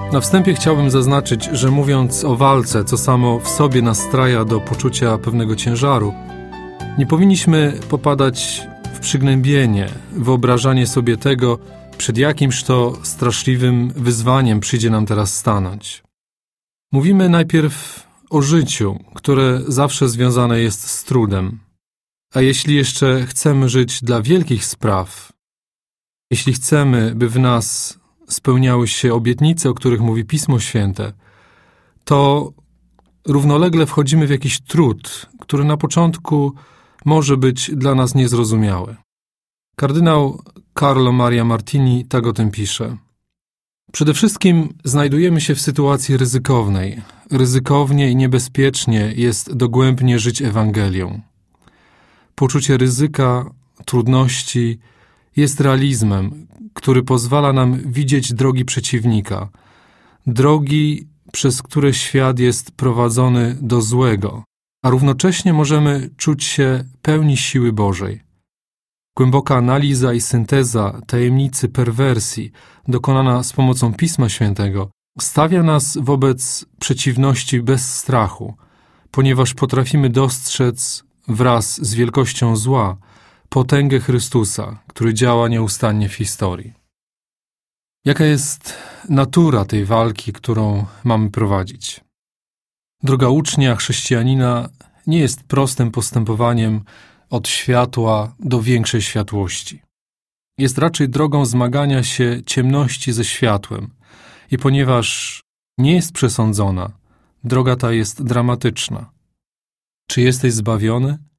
Na wstępie chciałbym zaznaczyć, że mówiąc o walce, co samo w sobie nastraja do poczucia pewnego ciężaru, nie powinniśmy popadać w przygnębienie, wyobrażanie sobie tego, przed jakimś to straszliwym wyzwaniem przyjdzie nam teraz stanąć. Mówimy najpierw o życiu, które zawsze związane jest z trudem. A jeśli jeszcze chcemy żyć dla wielkich spraw, jeśli chcemy, by w nas spełniały się obietnice, o których mówi Pismo Święte, to równolegle wchodzimy w jakiś trud, który na początku może być dla nas niezrozumiały. Kardynał Carlo Maria Martini tak o tym pisze. Przede wszystkim znajdujemy się w sytuacji ryzykownej. Ryzykownie i niebezpiecznie jest dogłębnie żyć Ewangelią. Poczucie ryzyka, trudności jest realizmem, który pozwala nam widzieć drogi przeciwnika, drogi, przez które świat jest prowadzony do złego, a równocześnie możemy czuć się pełni siły Bożej. Głęboka analiza i synteza tajemnicy perwersji, dokonana z pomocą Pisma Świętego, stawia nas wobec przeciwności bez strachu, ponieważ potrafimy dostrzec wraz z wielkością zła potęgę Chrystusa, który działa nieustannie w historii. Jaka jest natura tej walki, którą mamy prowadzić? Droga ucznia, chrześcijanina nie jest prostym postępowaniem od światła do większej światłości. Jest raczej drogą zmagania się ciemności ze światłem i ponieważ nie jest przesądzona, droga ta jest dramatyczna. Czy jesteś zbawiony?